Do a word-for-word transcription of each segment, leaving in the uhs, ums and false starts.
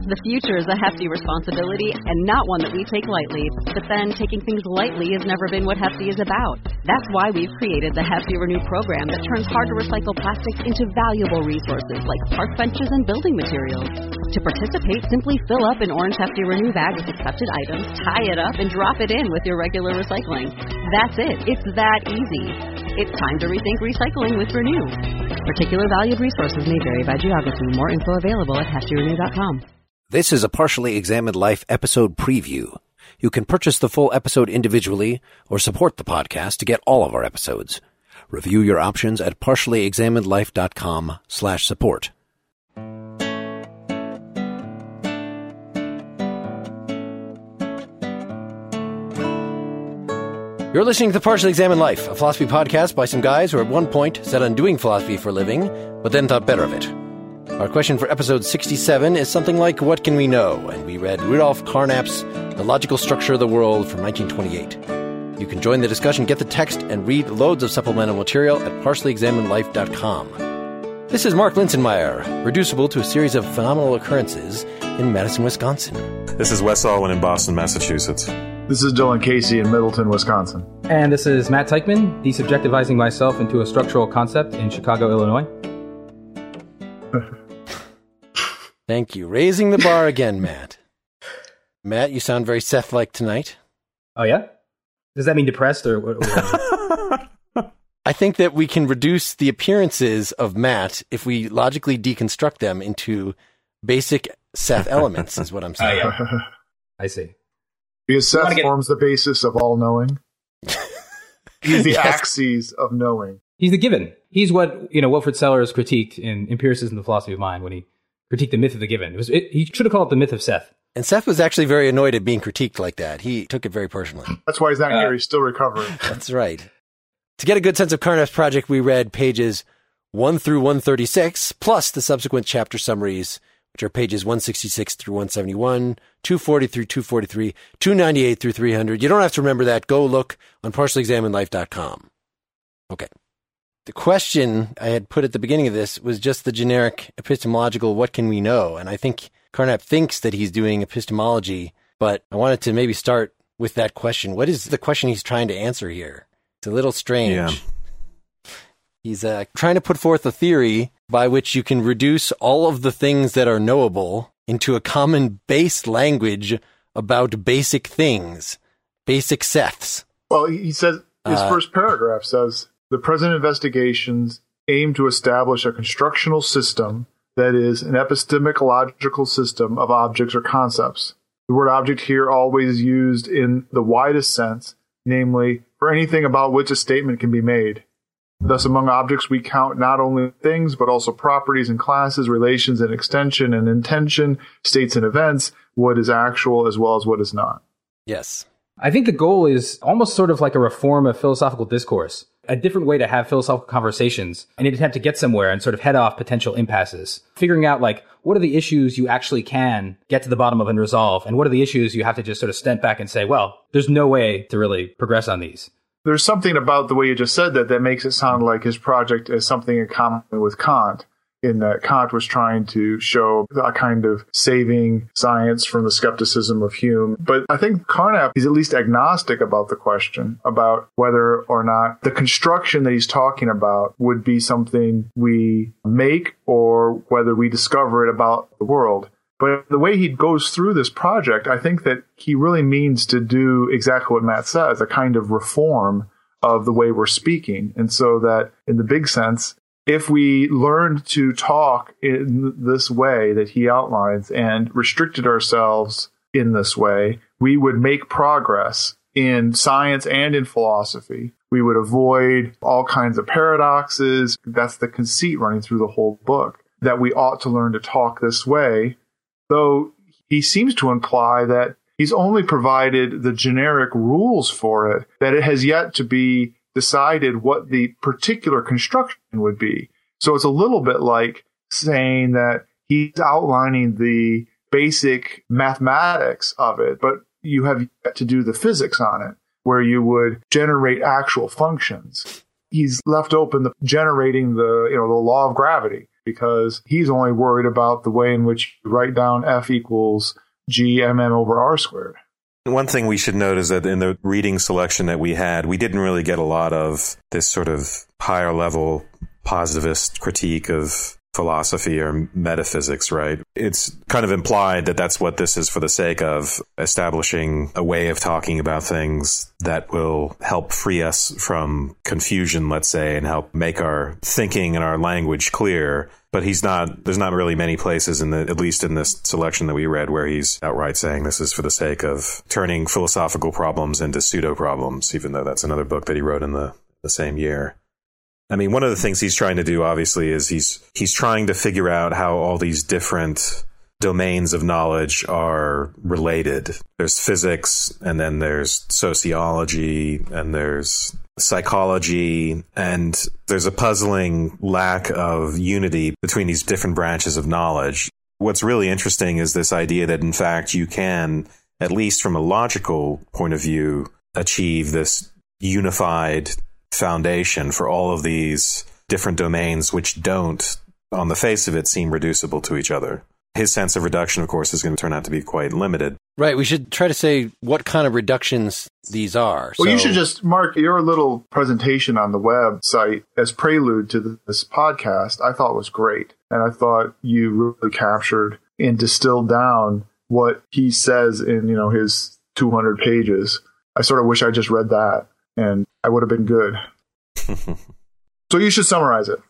The future is a hefty responsibility and not one that we take lightly. But then taking things lightly has never been what Hefty is about. That's why we've created the Hefty Renew program that turns hard-to-recycle plastics into valuable resources like park benches and building materials. To participate, simply fill up an orange Hefty Renew bag with accepted items, tie it up, and drop it in with your regular recycling. That's it. It's that easy. It's time to rethink recycling with Renew. Particular valued resources may vary by geography. More info available at hefty renew dot com. This is a Partially Examined Life episode preview. You can purchase the full episode individually or support the podcast to get all of our episodes. Review your options at partially examined life dot com slash support. You're listening to Partially Examined Life, a philosophy podcast by some guys who at one point set on doing philosophy for a living, but then thought better of it. Our question for episode sixty-seven is something like, what can we know? And we read Rudolf Carnap's The Logical Structure of the World from nineteen twenty-eight. You can join the discussion, get the text, and read loads of supplemental material at partially examined life dot com. This is Mark Linsenmeyer, reducible to a series of phenomenal occurrences in Madison, Wisconsin. This is Wes Alwyn in Boston, Massachusetts. This is Dylan Casey in Middleton, Wisconsin. And this is Matt Teichman, desubjectivizing myself into a structural concept in Chicago, Illinois. Thank you. Raising the bar again, Matt. Matt, you sound very Seth-like tonight. Oh, yeah? Does that mean depressed or what? what I think that we can reduce the appearances of Matt if we logically deconstruct them into basic Seth elements, is what I'm saying. Oh, yeah. I see. Because Seth get... forms the basis of all knowing. He's the yes. axes of knowing. He's the given. He's what, you know, Wilfrid Sellers critiqued in Empiricism, the Philosophy of Mind, when he critiqued the myth of the given. It was it, he should have called it the myth of Seth. And Seth was actually very annoyed at being critiqued like that. He took it very personally. That's why he's not uh, here. He's still recovering. That's right. To get a good sense of Carnap's project, we read pages one through one thirty-six, plus the subsequent chapter summaries, which are pages one sixty-six through one seventy-one, two forty through two forty-three, two ninety-eight through three hundred. You don't have to remember that. Go look on partially examined life dot com. Okay. The question I had put at the beginning of this was just the generic epistemological, what can we know? And I think Carnap thinks that he's doing epistemology, but I wanted to maybe start with that question. What is the question he's trying to answer here? It's a little strange. Yeah. He's uh, trying to put forth a theory by which you can reduce all of the things that are knowable into a common base language about basic things, basic Seths. Well, he says, his uh, first paragraph says, the present investigations aim to establish a constructional system that is an epistemological system of objects or concepts. The word object here always used in the widest sense, namely, for anything about which a statement can be made. Thus, among objects, we count not only things, but also properties and classes, relations and extension and intention, states and events, what is actual as well as what is not. Yes. I think the goal is almost sort of like a reform of philosophical discourse, a different way to have philosophical conversations in an attempt to get somewhere and sort of head off potential impasses. Figuring out, like, what are the issues you actually can get to the bottom of and resolve, and what are the issues you have to just sort of step back and say, well, there's no way to really progress on these. There's something about the way you just said that that makes it sound like his project is something in common with Kant, in that Kant was trying to show a kind of saving science from the skepticism of Hume. But I think Carnap is at least agnostic about the question, about whether or not the construction that he's talking about would be something we make or whether we discover it about the world. But the way he goes through this project, I think that he really means to do exactly what Matt says, a kind of reform of the way we're speaking. And so that in the big sense, if we learned to talk in this way that he outlines and restricted ourselves in this way, we would make progress in science and in philosophy. We would avoid all kinds of paradoxes. That's the conceit running through the whole book, that we ought to learn to talk this way, though he seems to imply that he's only provided the generic rules for it, that it has yet to be decided what the particular construction would be. So it's a little bit like saying that he's outlining the basic mathematics of it, but you have yet to do the physics on it, where you would generate actual functions. He's left open the generating the, you know, the law of gravity, because he's only worried about the way in which you write down F equals G M M over R squared. One thing we should note is that in the reading selection that we had, we didn't really get a lot of this sort of higher level positivist critique of philosophy or metaphysics, right? It's kind of implied that that's what this is for the sake of establishing a way of talking about things that will help free us from confusion, let's say, and help make our thinking and our language clear. But he's not, there's not really many places in the, at least in this selection that we read, where he's outright saying this is for the sake of turning philosophical problems into pseudo problems, even though that's another book that he wrote in the, the same year. I mean, one of the things he's trying to do, obviously, is he's he's trying to figure out how all these different domains of knowledge are related. There's physics, and then there's sociology, and there's psychology, and there's a puzzling lack of unity between these different branches of knowledge. What's really interesting is this idea that, in fact, you can, at least from a logical point of view, achieve this unified foundation for all of these different domains which don't, on the face of it, seem reducible to each other. His sense of reduction, of course, is going to turn out to be quite limited. Right. We should try to say what kind of reductions these are. Well, so, you should just mark your little presentation on the website as prelude to this podcast. I thought was great. And I thought you really captured and distilled down what he says in, you know, his two hundred pages. I sort of wish I just read that, and I would have been good. So you should summarize it.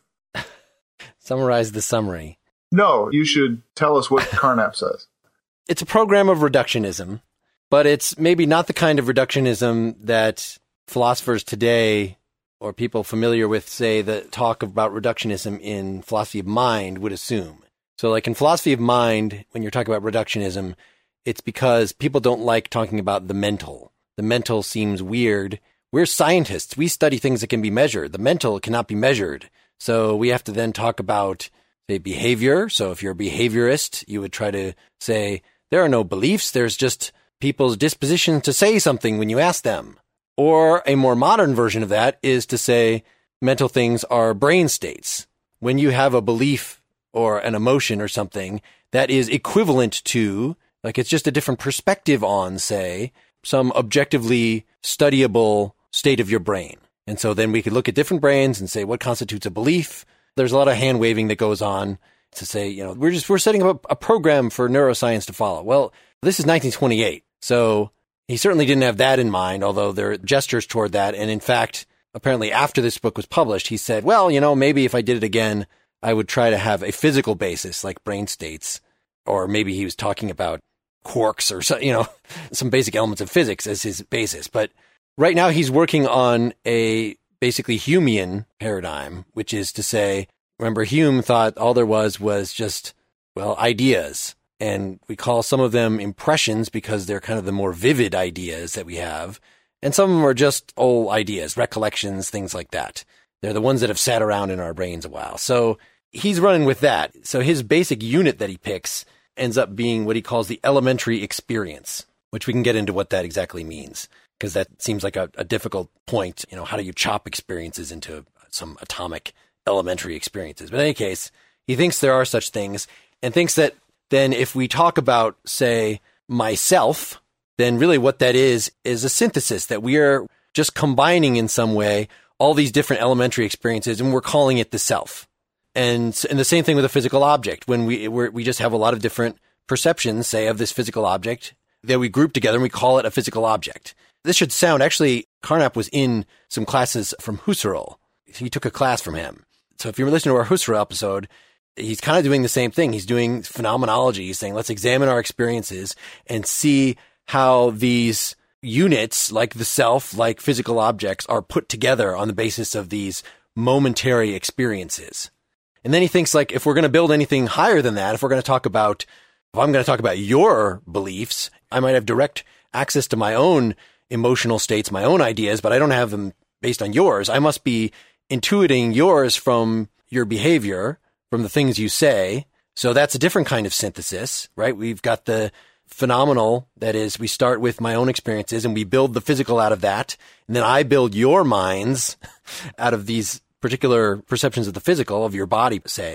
Summarize the summary. No, you should tell us what Carnap says. It's a program of reductionism, but it's maybe not the kind of reductionism that philosophers today or people familiar with, say, the talk about reductionism in philosophy of mind would assume. So like in philosophy of mind, when you're talking about reductionism, it's because people don't like talking about the mental. The mental seems weird. We're scientists. We study things that can be measured. The mental cannot be measured. So we have to then talk about, say, behavior. So if you're a behaviorist, you would try to say, there are no beliefs. There's just people's disposition to say something when you ask them. Or a more modern version of that is to say mental things are brain states. When you have a belief or an emotion or something that is equivalent to, like it's just a different perspective on, say, some objectively studyable state of your brain. And so then we could look at different brains and say what constitutes a belief. There's a lot of hand waving that goes on to say, you know, we're just, we're setting up a, a program for neuroscience to follow. Well, this is nineteen twenty-eight. So he certainly didn't have that in mind, although there are gestures toward that. And in fact, apparently after this book was published, he said, well, you know, maybe if I did it again, I would try to have a physical basis like brain states, or maybe he was talking about quarks or so, you know, some basic elements of physics as his basis. But right now he's working on a basically Humean paradigm, which is to say, remember Hume thought all there was was just, well, ideas. And we call some of them impressions because they're kind of the more vivid ideas that we have. And some of them are just old ideas, recollections, things like that. They're the ones that have sat around in our brains a while. So he's running with that. So his basic unit that he picks ends up being what he calls the elementary experience, which we can get into what that exactly means, because that seems like a, a difficult point. You know, how do you chop experiences into some atomic elementary experiences? But in any case, he thinks there are such things, and thinks that then if we talk about, say, myself, then really what that is, is a synthesis, that we are just combining in some way all these different elementary experiences, and we're calling it the self. And, and the same thing with a physical object. When we we're, we just have a lot of different perceptions, say, of this physical object that we group together and we call it a physical object. This should sound, actually, Carnap was in some classes from Husserl. He took a class from him. So if you're listening to our Husserl episode, he's kind of doing the same thing. He's doing phenomenology. He's saying, let's examine our experiences and see how these units, like the self, like physical objects, are put together on the basis of these momentary experiences. And then he thinks, like, if we're going to build anything higher than that, if we're going to talk about, if I'm going to talk about your beliefs, I might have direct access to my own emotional states, my own ideas, but I don't have them based on yours. I must be intuiting yours from your behavior, from the things you say. So that's a different kind of synthesis, right? We've got the phenomenal, that is, we start with my own experiences and we build the physical out of that. And then I build your minds out of these particular perceptions of the physical, of your body, say.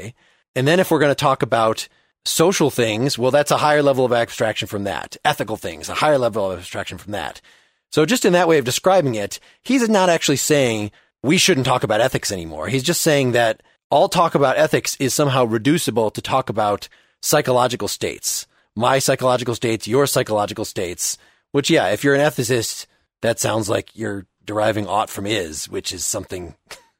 And then if we're going to talk about social things, well, that's a higher level of abstraction from that. Ethical things, a higher level of abstraction from that. So just in that way of describing it, he's not actually saying we shouldn't talk about ethics anymore. He's just saying that all talk about ethics is somehow reducible to talk about psychological states. My psychological states, your psychological states, which, yeah, if you're an ethicist, that sounds like you're deriving ought from is, which is something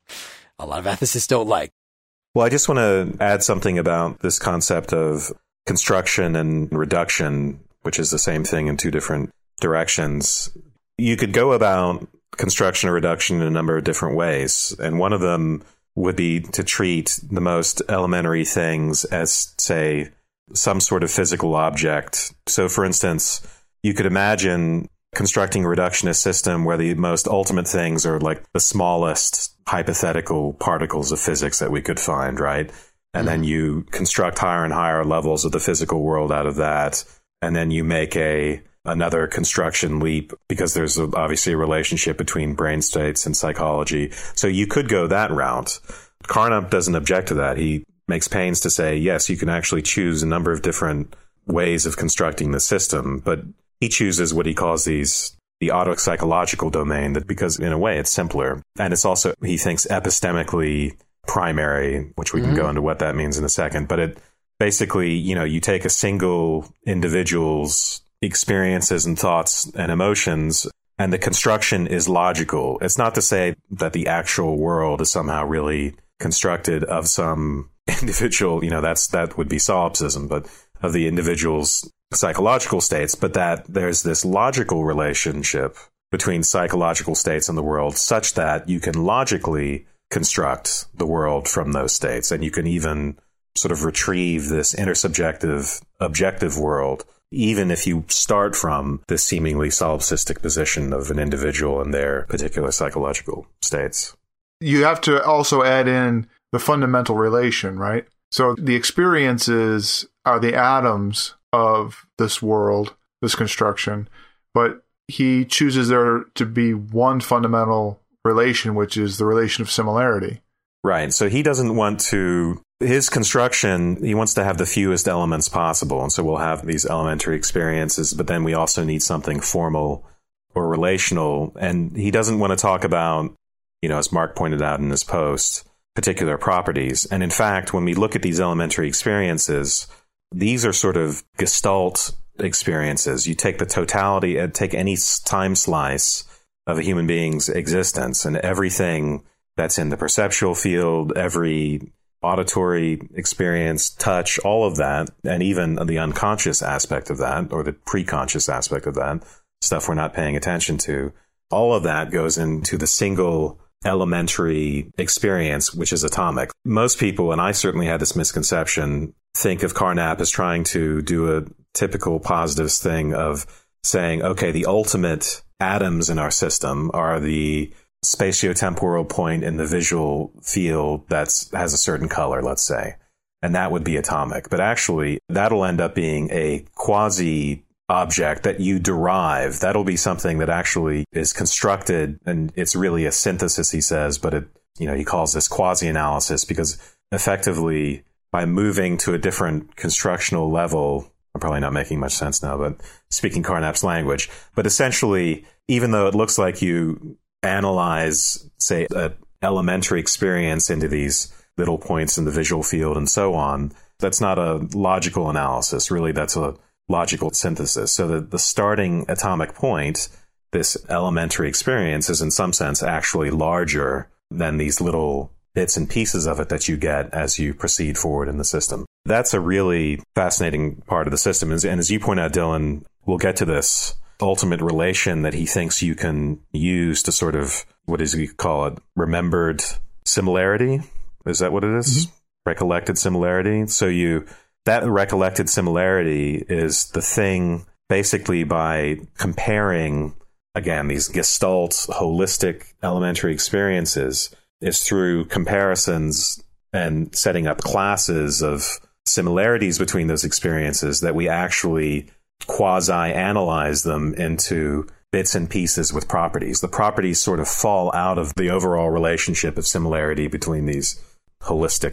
a lot of ethicists don't like. Well, I just want to add something about this concept of construction and reduction, which is the same thing in two different directions. You could go about construction or reduction in a number of different ways, and one of them would be to treat the most elementary things as, say, some sort of physical object. So, for instance, you could imagine constructing a reductionist system where the most ultimate things are like the smallest hypothetical particles of physics that we could find, right? And mm-hmm. then you construct higher and higher levels of the physical world out of that. And then you make a another construction leap because there's a, obviously a relationship between brain states and psychology. So you could go that route. Carnap doesn't object to that. He makes pains to say, yes, you can actually choose a number of different ways of constructing the system, but he chooses what he calls these the autopsychological domain, that because in a way it's simpler. And it's also, he thinks, epistemically primary, which we mm-hmm. can go into what that means in a second. But it basically, you know, you take a single individual's experiences and thoughts and emotions, and the construction is logical. It's not to say that the actual world is somehow really constructed of some individual, you know, that's that would be solipsism, but of the individual's psychological states, but that there's this logical relationship between psychological states and the world such that you can logically construct the world from those states. And you can even sort of retrieve this intersubjective, objective world, even if you start from this seemingly solipsistic position of an individual and their particular psychological states. You have to also add in the fundamental relation, right? So the experiences are the atoms of this world, this construction, but he chooses there to be one fundamental relation, which is the relation of similarity. Right. So he doesn't want to, his construction, he wants to have the fewest elements possible. And so we'll have these elementary experiences, but then we also need something formal or relational. And he doesn't want to talk about, you know, as Mark pointed out in his post, particular properties. And in fact, when we look at these elementary experiences, these are sort of gestalt experiences. You take the totality, uh, take any time slice of a human being's existence and everything that's in the perceptual field, every auditory experience, touch, all of that, and even the unconscious aspect of that, or the preconscious aspect of that, stuff we're not paying attention to, all of that goes into the single elementary experience, which is atomic. Most people, and I certainly had this misconception, think of Carnap as trying to do a typical positivist thing of saying, okay, the ultimate atoms in our system are the spatiotemporal point in the visual field that has a certain color, let's say, and that would be atomic. But actually, that'll end up being a quasi object that you derive. That'll be something that actually is constructed, and it's really a synthesis, he says, but it, you know, he calls this quasi-analysis because effectively by moving to a different constructional level, I'm probably not making much sense now, but speaking Carnap's language, but essentially, even though it looks like you analyze, say, an elementary experience into these little points in the visual field and so on, that's not a logical analysis. Really, that's a logical synthesis. So the, the starting atomic point, this elementary experience, is in some sense actually larger than these little bits and pieces of it that you get as you proceed forward in the system. That's a really fascinating part of the system. And as you point out, Dylan, we'll get to this ultimate relation that he thinks you can use to sort of, what does he call it? Remembered similarity? Is that what it is? Mm-hmm. Recollected similarity? So you, that recollected similarity is the thing basically by comparing, again, these gestalt, holistic, elementary experiences, is through comparisons and setting up classes of similarities between those experiences that we actually quasi-analyze them into bits and pieces with properties. The properties sort of fall out of the overall relationship of similarity between these holistic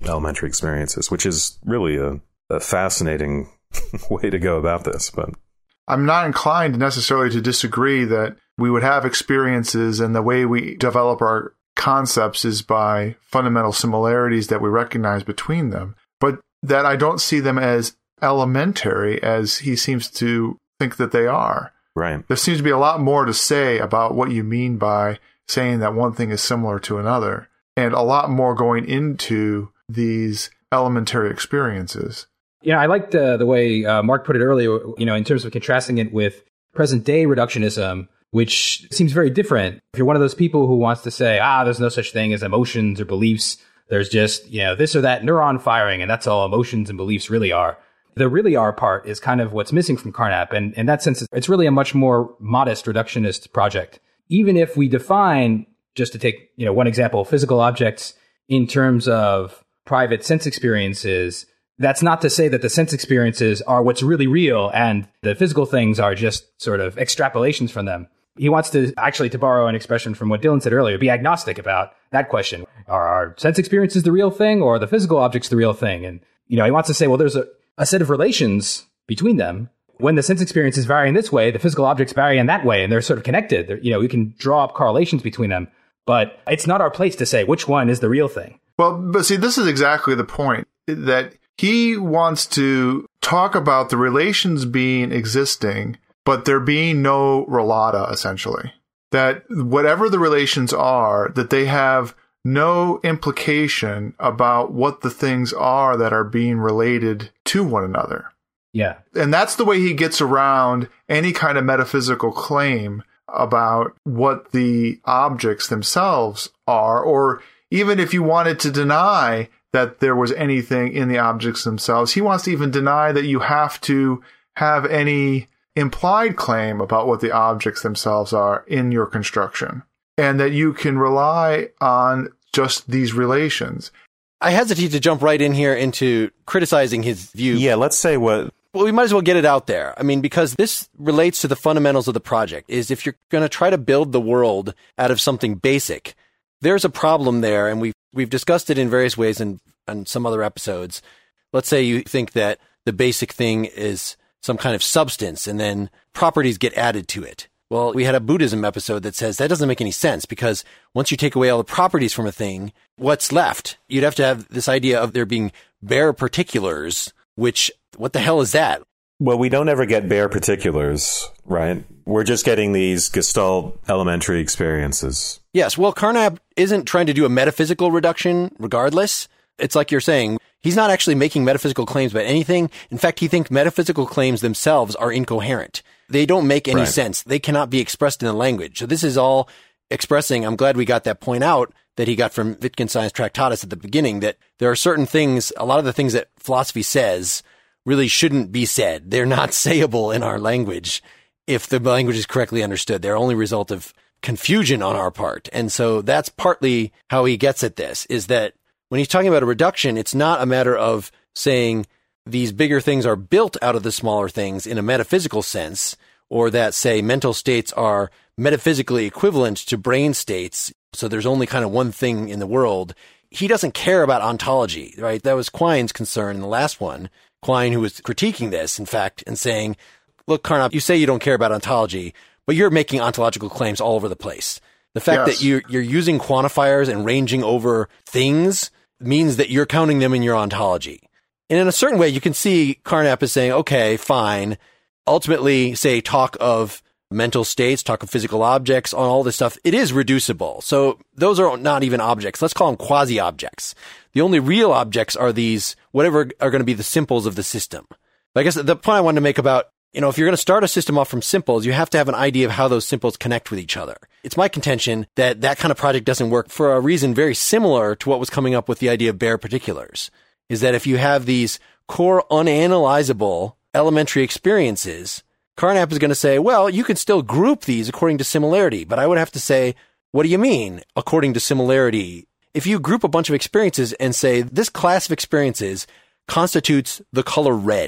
elementary experiences, which is really a, a fascinating way to go about this. But I'm not inclined necessarily to disagree that we would have experiences, and the way we develop our concepts is by fundamental similarities that we recognize between them, but that I don't see them as elementary as he seems to think that they are. Right. There seems to be a lot more to say about what you mean by saying that one thing is similar to another, and a lot more going into these elementary experiences. Yeah, I liked uh, the way uh, Mark put it earlier, you know, in terms of contrasting it with present day reductionism, which seems very different. If you're one of those people who wants to say, ah, there's no such thing as emotions or beliefs, there's just, you know, this or that neuron firing, and that's all emotions and beliefs really are. The really are part is kind of what's missing from Carnap. And in that sense, it's really a much more modest reductionist project. Even if we define, just to take, you know, one example, physical objects in terms of private sense experiences, that's not to say that the sense experiences are what's really real and the physical things are just sort of extrapolations from them. He wants to, actually, to borrow an expression from what Dylan said earlier, be agnostic about that question. Are our sense experiences the real thing, or are the physical objects the real thing? And, you know, he wants to say, well, there's a, a set of relations between them. When the sense experiences vary in this way, the physical objects vary in that way, and they're sort of connected. They're, you know, we can draw up correlations between them, but it's not our place to say which one is the real thing. Well, but see, this is exactly the point, that he wants to talk about the relations being existing, but there being no relata, essentially. That whatever the relations are, that they have no implication about what the things are that are being related to one another. Yeah. And that's the way he gets around any kind of metaphysical claim about what the objects themselves are, or even if you wanted to deny that there was anything in the objects themselves, he wants to even deny that you have to have any implied claim about what the objects themselves are in your construction, and that you can rely on just these relations. I hesitate to jump right in here into criticizing his view. Yeah, let's say what... Well, we might as well get it out there. I mean, because this relates to the fundamentals of the project, is if you're going to try to build the world out of something basic, there's a problem there, and we've, we've discussed it in various ways in, in some other episodes. Let's say you think that the basic thing is some kind of substance, and then properties get added to it. Well, we had a Buddhism episode that says that doesn't make any sense, because once you take away all the properties from a thing, what's left? You'd have to have this idea of there being bare particulars, which, what the hell is that? Well, we don't ever get bare particulars, right? We're just getting these Gestalt elementary experiences. Yes, well, Carnap isn't trying to do a metaphysical reduction regardless. It's like you're saying, he's not actually making metaphysical claims about anything. In fact, he thinks metaphysical claims themselves are incoherent. They don't make any Right. sense. They cannot be expressed in a language. So this is all expressing, I'm glad we got that point out that he got from Wittgenstein's Tractatus at the beginning, that there are certain things, a lot of the things that philosophy says really shouldn't be said. They're not sayable in our language if the language is correctly understood. They're only a result of confusion on our part. And so that's partly how he gets at this, is that when he's talking about a reduction, it's not a matter of saying these bigger things are built out of the smaller things in a metaphysical sense, or that, say, mental states are metaphysically equivalent to brain states, so there's only kind of one thing in the world. He doesn't care about ontology, right? That was Quine's concern in the last one. Quine, who was critiquing this, in fact, and saying, look, Carnap, you say you don't care about ontology, but you're making ontological claims all over the place. The fact Yes. that you're, you're using quantifiers and ranging over things means that you're counting them in your ontology. And in a certain way, you can see Carnap is saying, okay, fine. Ultimately, say, talk of mental states, talk of physical objects, on all this stuff, it is reducible. So those are not even objects. Let's call them quasi-objects. The only real objects are these, whatever are going to be the simples of the system. But I guess the point I wanted to make about, you know, if you're going to start a system off from simples, you have to have an idea of how those simples connect with each other. It's my contention that that kind of project doesn't work for a reason very similar to what was coming up with the idea of bare particulars, is that if you have these core unanalyzable elementary experiences, Carnap is going to say, well, you can still group these according to similarity, but I would have to say, what do you mean according to similarity? If you group a bunch of experiences and say this class of experiences constitutes the color red,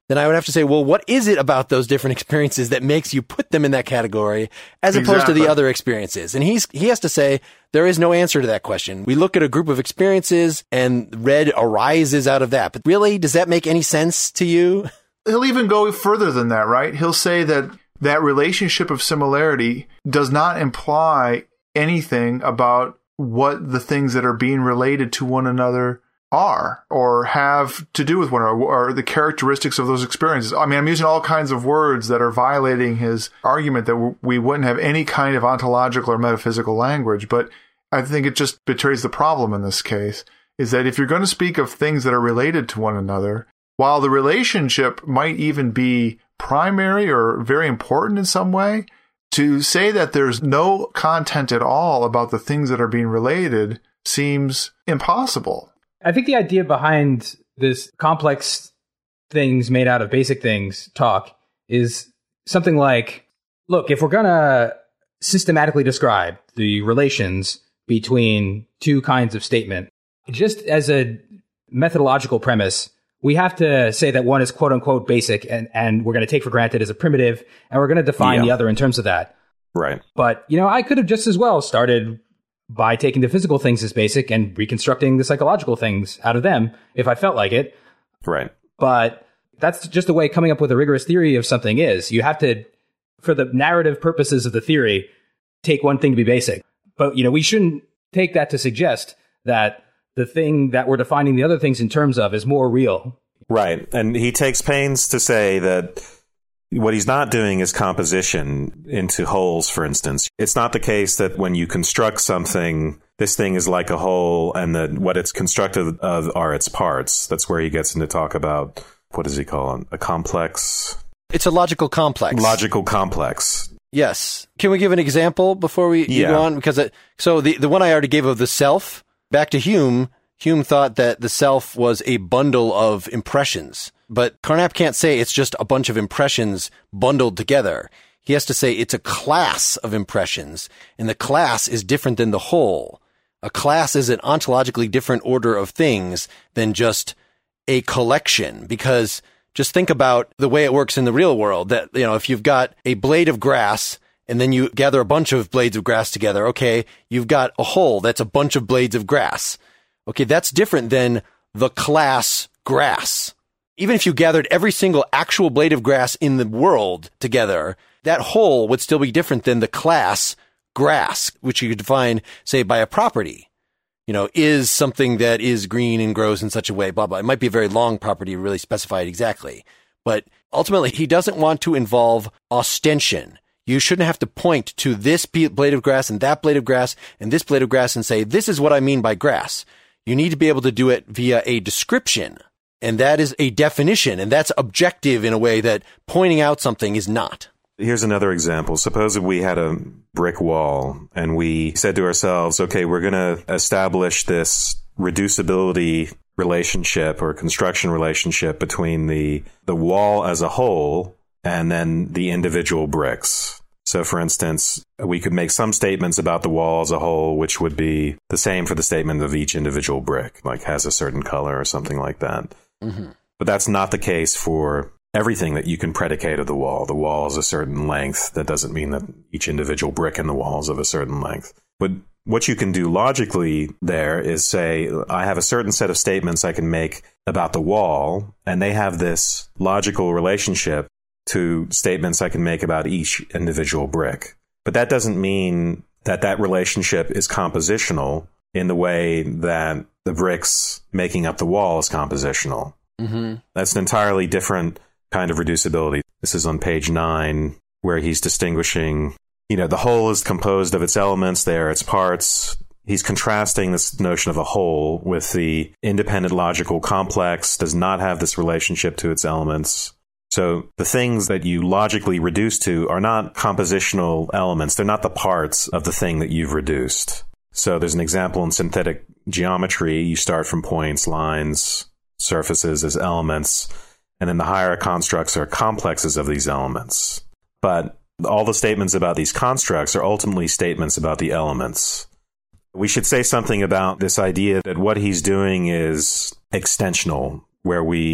then I would have to say, well, what is it about those different experiences that makes you put them in that category as opposed Exactly. to the other experiences? And he's he has to say there is no answer to that question. We look at a group of experiences and red arises out of that. But really, does that make any sense to you? He'll even go further than that, right? He'll say that that relationship of similarity does not imply anything about what the things that are being related to one another are or have to do with one another, or the characteristics of those experiences. I mean, I'm using all kinds of words that are violating his argument that we wouldn't have any kind of ontological or metaphysical language, but I think it just betrays the problem in this case, is that if you're going to speak of things that are related to one another, while the relationship might even be primary or very important in some way, to say that there's no content at all about the things that are being related seems impossible. I think the idea behind this complex things made out of basic things talk is something like, look, if we're going to systematically describe the relations between two kinds of statement, just as a methodological premise, we have to say that one is quote unquote basic and, and we're going to take for granted as a primitive, and we're going to define Yeah. the other in terms of that. Right. But, you know, I could have just as well started by taking the physical things as basic and reconstructing the psychological things out of them if I felt like it. Right. But that's just the way coming up with a rigorous theory of something is. You have to, for the narrative purposes of the theory, take one thing to be basic. But, you know, we shouldn't take that to suggest that the thing that we're defining the other things in terms of is more real. Right. And he takes pains to say that what he's not doing is composition into wholes, for instance. It's not the case that when you construct something, this thing is like a whole and that what it's constructed of are its parts. That's where he gets into talk about, what does he call it? A complex? It's a logical complex. Logical complex. Yes. Can we give an example before we you Yeah. go on? Because it, so the, the one I already gave of the self, back to Hume, Hume thought that the self was a bundle of impressions. But Carnap can't say it's just a bunch of impressions bundled together. He has to say it's a class of impressions, and the class is different than the whole. A class is an ontologically different order of things than just a collection, because just think about the way it works in the real world, that, you know, if you've got a blade of grass and then you gather a bunch of blades of grass together, okay, you've got a whole that's a bunch of blades of grass. Okay, that's different than the class grass. Even if you gathered every single actual blade of grass in the world together, that whole would still be different than the class grass, which you could define, say, by a property. You know, is something that is green and grows in such a way, blah, blah. It might be a very long property to really specify it exactly. But ultimately, he doesn't want to involve ostension. You shouldn't have to point to this blade of grass and that blade of grass and this blade of grass and say, this is what I mean by grass. You need to be able to do it via a description. And that is a definition, and that's objective in a way that pointing out something is not. Here's another example. Suppose if we had a brick wall and we said to ourselves, okay, we're going to establish this reducibility relationship or construction relationship between the, the wall as a whole and then the individual bricks. So, for instance, we could make some statements about the wall as a whole, which would be the same for the statement of each individual brick, like has a certain color or something like that. Mm-hmm. But that's not the case for everything that you can predicate of the wall. The wall is a certain length. That doesn't mean that each individual brick in the wall is of a certain length. But what you can do logically there is say, I have a certain set of statements I can make about the wall, and they have this logical relationship to statements I can make about each individual brick. But that doesn't mean that that relationship is compositional in the way that the bricks making up the wall is compositional. Mm-hmm. That's an entirely different kind of reducibility. This is on page nine, where he's distinguishing, you know, the whole is composed of its elements, they are its parts. He's contrasting this notion of a whole with the independent logical complex, does not have this relationship to its elements. So the things that you logically reduce to are not compositional elements. They're not the parts of the thing that you've reduced. So there's an example in synthetic geometry. You start from points, lines, surfaces as elements, and then the higher constructs are complexes of these elements. But all the statements about these constructs are ultimately statements about the elements. We should say something about this idea that what he's doing is extensional, where we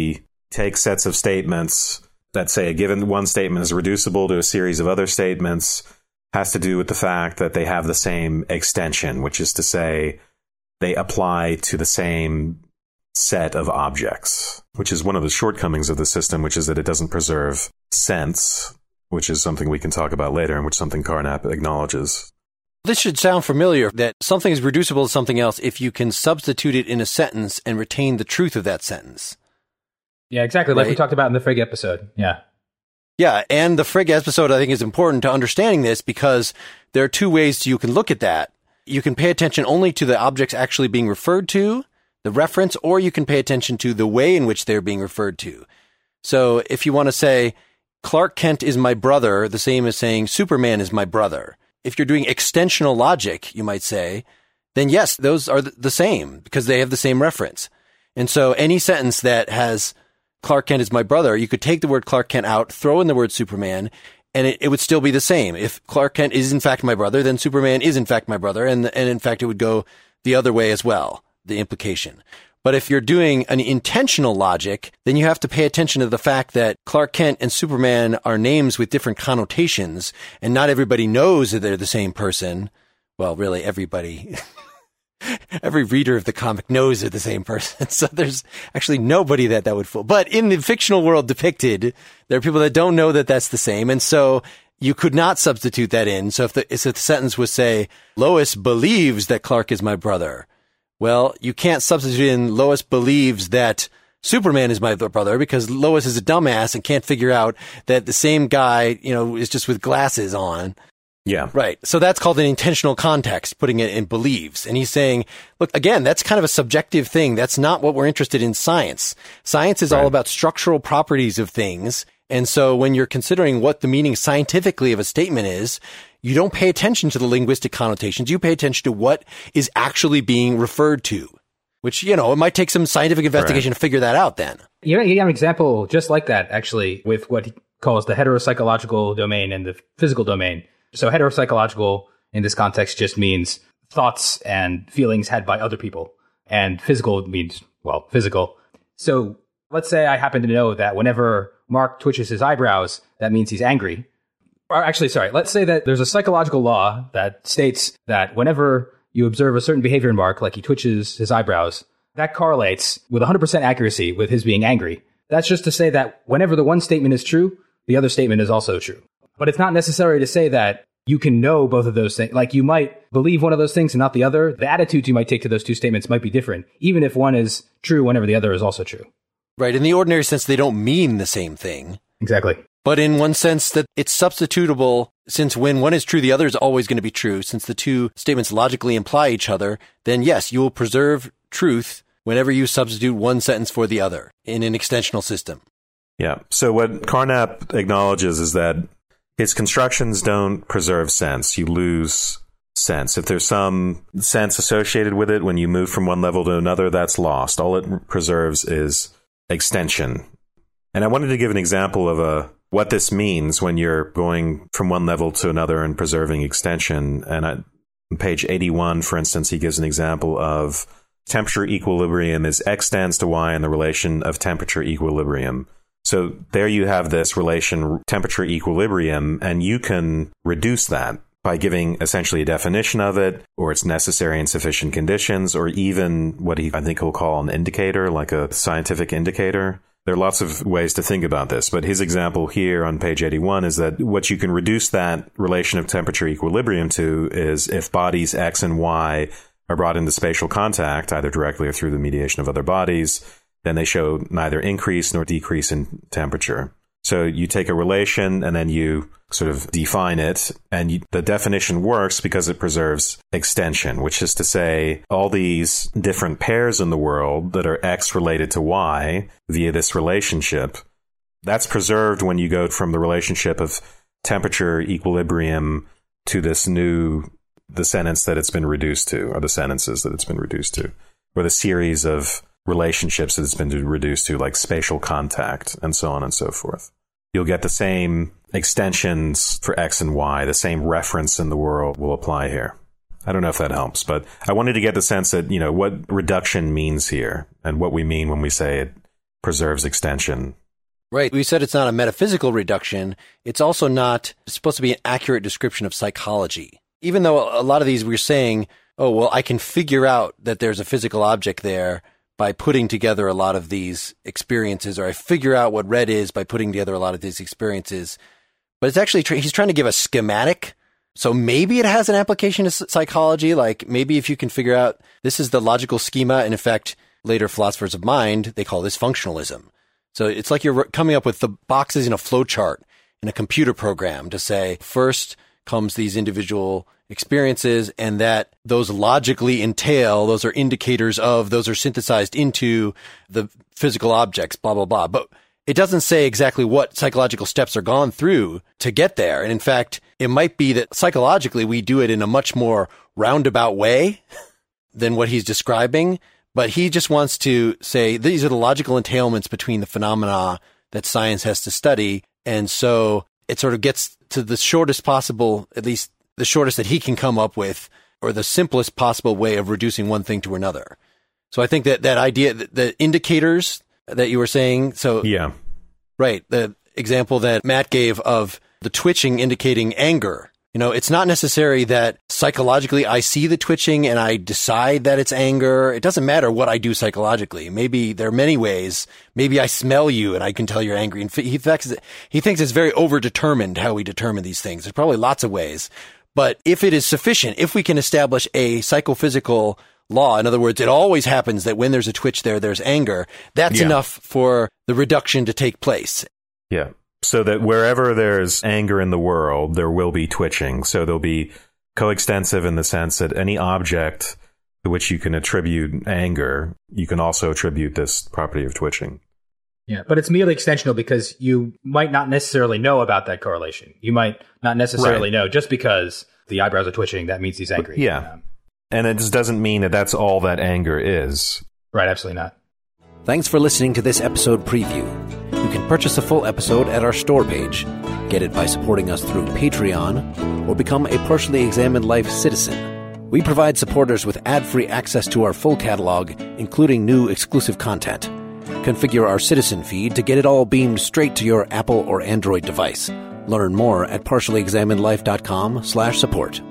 take sets of statements that say a given one statement is reducible to a series of other statements has to do with the fact that they have the same extension, which is to say they apply to the same set of objects, which is one of the shortcomings of the system, which is that it doesn't preserve sense, which is something we can talk about later and which something Carnap acknowledges. This should sound familiar, that something is reducible to something else if you can substitute it in a sentence and retain the truth of that sentence. Yeah, exactly. Like Right? we talked about in the Frigg episode. Yeah. Yeah, and the Frigg episode, I think, is important to understanding this because there are two ways you can look at that. You can pay attention only to the objects actually being referred to, the reference, or you can pay attention to the way in which they're being referred to. So if you want to say, Clark Kent is my brother, the same as saying Superman is my brother. If you're doing extensional logic, you might say, then yes, those are the same because they have the same reference. And so any sentence that has Clark Kent is my brother, you could take the word Clark Kent out, throw in the word Superman, and it, it would still be the same. If Clark Kent is in fact my brother, then Superman is in fact my brother, and and in fact it would go the other way as well, the implication. But if you're doing an intentional logic, then you have to pay attention to the fact that Clark Kent and Superman are names with different connotations, and not everybody knows that they're the same person. Well, really, everybody... Every reader of the comic knows they're the same person. So there's actually nobody that that would fool. But in the fictional world depicted, there are people that don't know that that's the same. And so you could not substitute that in. So if the, if the sentence was, say, Lois believes that Clark is my brother. Well, you can't substitute in Lois believes that Superman is my brother because Lois is a dumbass and can't figure out that the same guy, you know, is just with glasses on. Yeah. Right. So that's called an intentional context, putting it in believes. And he's saying, look, again, that's kind of a subjective thing. That's not what we're interested in science. Science is Right. all about structural properties of things. And so when you're considering what the meaning scientifically of a statement is, you don't pay attention to the linguistic connotations. You pay attention to what is actually being referred to, which, you know, it might take some scientific investigation Right. to figure that out then. You know, you got an example just like that, actually, with what he calls the heteropsychological domain and the physical domain. So heteropsychological in this context just means thoughts and feelings had by other people. And physical means, well, physical. So let's say I happen to know that whenever Mark twitches his eyebrows, that means he's angry. Or actually, sorry, let's say that there's a psychological law that states that whenever you observe a certain behavior in Mark, like he twitches his eyebrows, that correlates with one hundred percent accuracy with his being angry. That's just to say that whenever the one statement is true, the other statement is also true. But it's not necessary to say that you can know both of those things. Like you might believe one of those things and not the other. The attitudes you might take to those two statements might be different, even if one is true whenever the other is also true. Right. In the ordinary sense, they don't mean the same thing. Exactly. But in one sense that it's substitutable, since when one is true, the other is always going to be true. Since the two statements logically imply each other, then yes, you will preserve truth whenever you substitute one sentence for the other in an extensional system. Yeah. So what Carnap acknowledges is that its constructions don't preserve sense. You lose sense. If there's some sense associated with it when you move from one level to another, that's lost. All it preserves is extension. And I wanted to give an example of a what this means when you're going from one level to another and preserving extension. And I, on page eighty-one, for instance, he gives an example of temperature equilibrium is x tends to y in the relation of temperature equilibrium. So there you have this relation, temperature equilibrium, and you can reduce that by giving essentially a definition of it, or its necessary and sufficient conditions, or even what he, I think he'll call an indicator, like a scientific indicator. There are lots of ways to think about this, but his example here on page eighty-one is that what you can reduce that relation of temperature equilibrium to is if bodies X and Y are brought into spatial contact, either directly or through the mediation of other bodies, then they show neither increase nor decrease in temperature. So you take a relation and then you sort of define it, and you, the definition works because it preserves extension, which is to say all these different pairs in the world that are X related to Y via this relationship, that's preserved when you go from the relationship of temperature equilibrium to this new, the sentence that it's been reduced to, or the sentences that it's been reduced to, or the series of relationships that it's been reduced to, like spatial contact and so on and so forth. You'll get the same extensions for X and Y, the same reference in the world will apply here. I don't know if that helps, but I wanted to get the sense that, you know, what reduction means here and what we mean when we say it preserves extension. Right. We said it's not a metaphysical reduction. It's also not it's supposed to be an accurate description of psychology. Even though a lot of these we're saying, oh, well, I can figure out that there's a physical object there by putting together a lot of these experiences, or I figure out what red is by putting together a lot of these experiences. But it's actually, tr- he's trying to give a schematic. So maybe it has an application to psychology. Like maybe if you can figure out this is the logical schema. And in fact, later philosophers of mind, they call this functionalism. So it's like you're coming up with the boxes in a flowchart in a computer program to say, first comes these individual experiences, and that those logically entail, those are indicators of, those are synthesized into the physical objects, blah, blah, blah. But it doesn't say exactly what psychological steps are gone through to get there. And in fact, it might be that psychologically we do it in a much more roundabout way than what he's describing. But he just wants to say these are the logical entailments between the phenomena that science has to study. And so it sort of gets to the shortest possible, at least the shortest that he can come up with, or the simplest possible way of reducing one thing to another. So I think that that idea, the indicators that you were saying. So yeah, right. The example that Matt gave of the twitching indicating anger. You know, it's not necessary that psychologically I see the twitching and I decide that it's anger. It doesn't matter what I do psychologically. Maybe there are many ways. Maybe I smell you and I can tell you're angry. And he thinks, he thinks it's very overdetermined how we determine these things. There's probably lots of ways. But if it is sufficient, if we can establish a psychophysical law, in other words, it always happens that when there's a twitch there, there's anger, that's yeah. enough for the reduction to take place. Yeah. So that wherever there's anger in the world, there will be twitching. So there'll be coextensive in the sense that any object to which you can attribute anger, you can also attribute this property of twitching. Yeah, but it's merely extensional because you might not necessarily know about that correlation. You might not necessarily right. know just because the eyebrows are twitching, that means he's angry. Yeah. Um, and it just doesn't mean that that's all that anger is. Right, absolutely not. Thanks for listening to this episode preview. You can purchase a full episode at our store page, get it by supporting us through Patreon, or become a Partially Examined Life citizen. We provide supporters with ad-free access to our full catalog, including new exclusive content. Configure our citizen feed to get it all beamed straight to your Apple or Android device. Learn more at partially examined life dot com slash support.